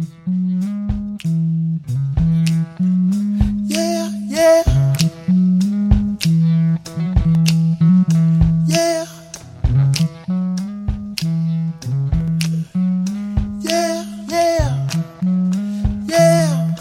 Yeah, yeah. Yeah. Yeah, yeah. Yeah.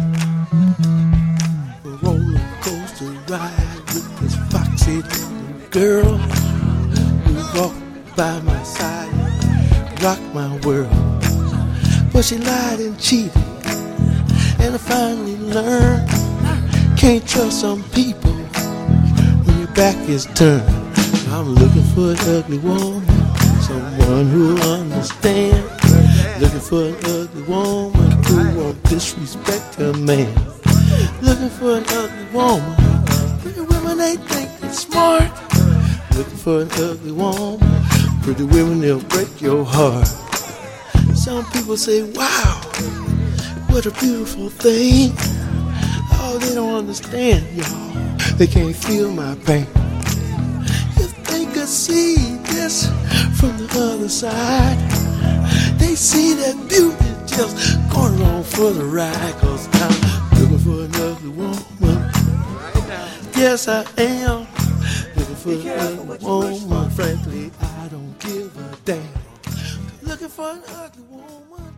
A roller coaster ride with this foxy little girl who walked by my side, rocked my world. But she lied and cheated, and I finally learned can't trust some people when your back is turned. I'm looking for an ugly woman, someone who understands. Looking for an ugly woman who won't disrespect her man. Looking for an ugly woman. Pretty women, they think it's smart. Looking for an ugly woman. Pretty women, they'll break your heart. Some people say, wow, what a beautiful thing. Oh, they don't understand, y'all. They can't feel my pain. If they could see this from the other side, they see that beauty just going along for the ride. Cause I'm looking for an ugly woman. Yes, I am looking for an ugly woman. Frankly, I don't give a damn. Looking for an ugly woman.